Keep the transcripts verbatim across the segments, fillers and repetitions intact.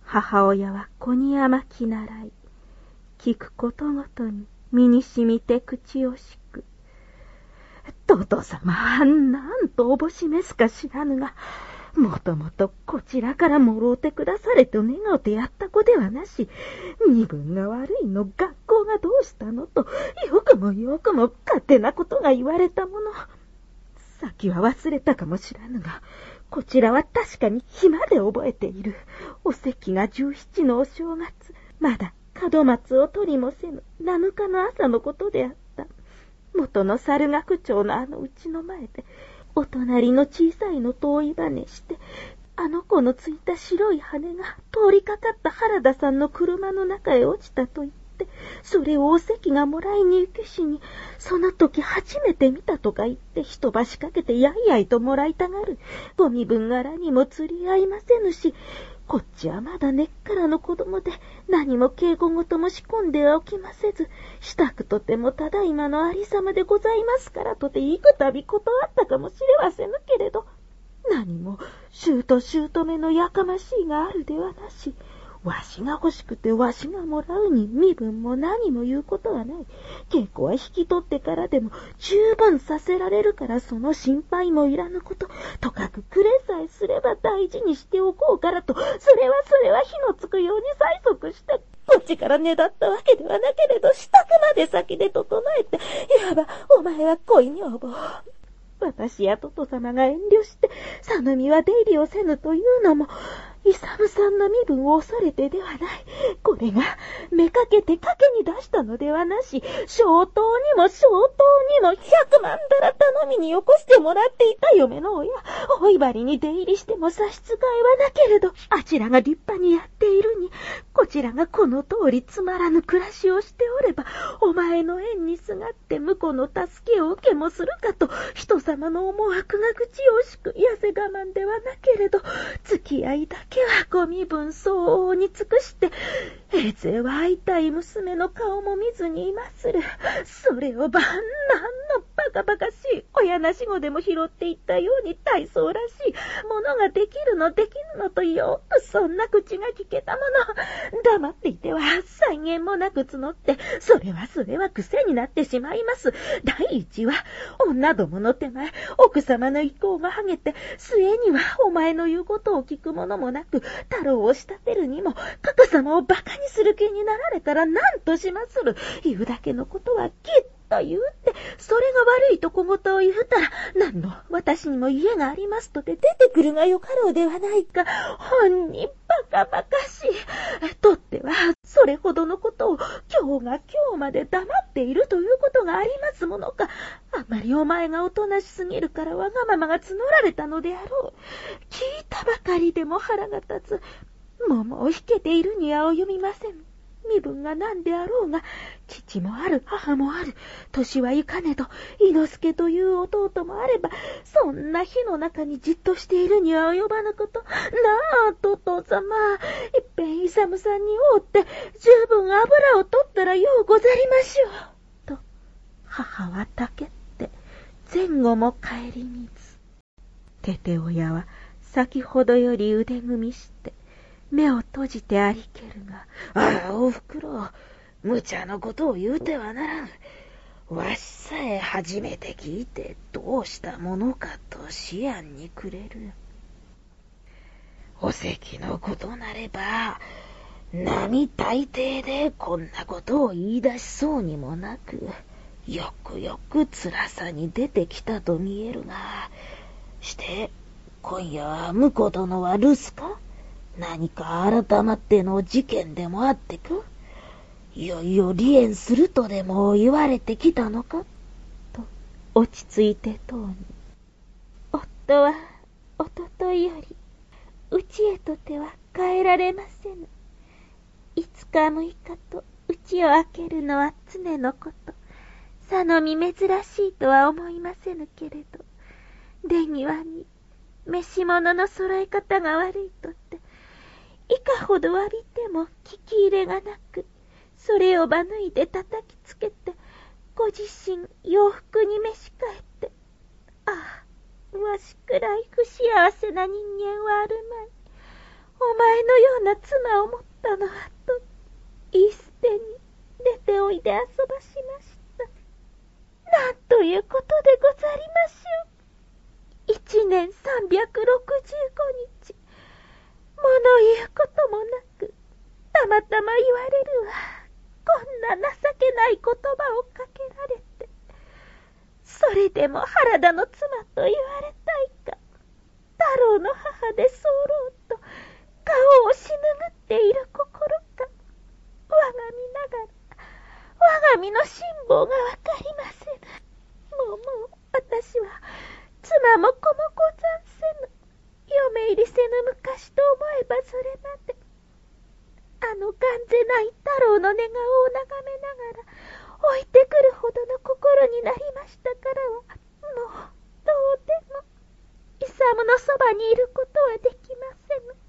母親は子に甘き習い、聞くことごとに身にしみて口をしく。とと様はなんとおぼしめすか知らぬが、もともとこちらからもろうてくだされと願うてやった子ではなし、身分が悪いの、学校がどうしたのと、よくもよくも勝手なことが言われたもの。先は忘れたかもしらぬが、こちらは確かに暇で覚えている。お席が十七のお正月、まだ門松を取りもせぬ七日の朝のことであった。元の猿楽町のあのうちの前で、お隣の小さいのと追いばねして、あの子のついた白い羽が通りかかった原田さんの車の中へ落ちたと言って、それをお関がもらいに行くしに、その時初めて見たとか言って一ばしかけてやいやいともらいたがる。ご身分柄にも釣り合いませぬし、こっちはまだ根っからの子供で何も敬語ごとも仕込んではおきませず、したくとてもただいまのありさまでございますからとて幾たび断ったかもしれませぬけれど、何も姑と姑のやかましいがあるではなし、わしが欲しくてわしがもらうに身分も何も言うことはない。稽古は引き取ってからでも十分させられるから、その心配もいらぬこと。とかくくれさえすれば大事にしておこうからと、それはそれは火のつくように催促して、こっちからねだったわけではなけれど、支度まで先で整えて、いわばお前は恋女房。私やとと様が遠慮して、さぬみは出入りをせぬというのも、イサムさんの身分を恐れてではない。これが、めかけて賭けに出したのではなし、小刀にも小刀にも百万だら頼みによこしてもらっていた嫁の親。おいばりに出入りしても差し支えはなけれど、あちらが立派にやっているに、こちらがこの通りつまらぬ暮らしをしておれば、お前の縁にすがって婿の助けを受けもするかと、人様の思惑が口惜しく、痩せ我慢ではなけれど、付き合いだけはご身分相応に尽くして、えぜは会いたい娘の顔も見ずにいまする。それをばんなんのバカバカしい親なし子でも拾っていったように大層らしいものができるのできるのとよくそんな口が聞けたもの。黙っていては際限もなく募って、それはそれは癖になってしまいます。第一は女どもの手前、奥様の意向がはげて、末にはお前の言うことを聞くものもなく、太郎を仕立てるにも、かか様を馬鹿にする気になられたら何としまする。言うだけのことはきっと言うって、それが悪いと小言を言うたら、何の私にも家がありますとて出てくるがよかろうではないか。ほんにバカバカしい。とっては、それほどのことを今日が今日まで黙っているということがありますものか。あんまりお前がおとなしすぎるからわがままが募られたのであろう。聞いたばかりでも腹が立つ。桃を引けているには及びません。身分が何であろうが、父もある、母もある、年はいかねど、伊之助という弟もあれば、そんな火の中にじっとしているには及ばぬこと。なあ、とと様、いっぺんイサムさんに会うて、十分油を取ったらようござりましょう。と、母はたけって、前後も顧みず。テテ親は、先ほどより腕組みして、目を閉じてありけるが、 ああ、おふくろ、無茶なことを言うてはならん。わしさえ初めて聞いてどうしたものかと思案にくれる。お関のことなれば、並大抵でこんなことを言い出しそうにもなく、よくよく辛さに出てきたと見えるが、して、今夜は婿殿は留守か？何か改まっての事件でもあってか？いよいよ離縁するとでも言われてきたのか？ と落ち着いて問うに、夫はおとといよりうちへとては帰られませぬ。いつかむいかとうちを開けるのは常のこと。さのみ珍しいとは思いませぬけれど、出際に召し物の揃え方が悪いとっていかほど詫びても聞き入れがなく、それをば脱いで叩きつけて、ご自身洋服に召し替えて、ああ、わしくらい不幸せな人間はあるまい。 お前のような妻を持ったのはと、いい捨てに出ておいで遊ばしました。なんということでござりましょう。一年三百六十五日、物言うこともなく、たまたま言われるわ。こんな情けない言葉をかけられて、それでも原田の妻と言われたいか。太郎の母で候と顔をしぬぐっている心か。我が身ながら、我が身の辛抱がわかりませぬ。もうもう私は妻も子もござんせぬ。嫁入りせぬ昔と思えばそれまで。あの頑ぜない太郎の寝顔を眺めながら置いてくるほどの心になりましたからは、もうどうでも勇のそばにいることはできませぬ。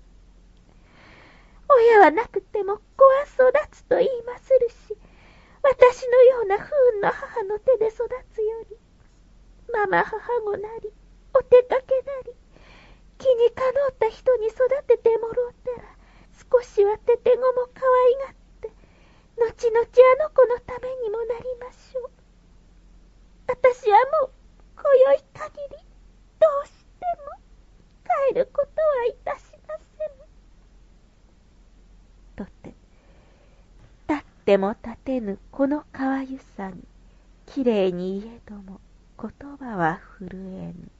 親はなくても子は育つと言いまするし、私のような不運の母の手で育つより、ママ母子なりお手かけなり気にかのうた人に育ててもろうたら、少しはててごも可愛がって、後々あの子のためにもなりましょう。私はもう今宵限りどうしても帰ることはいたしません。とて立っても立てぬこのかわゆさに、きれいに言えども言葉は震えぬ。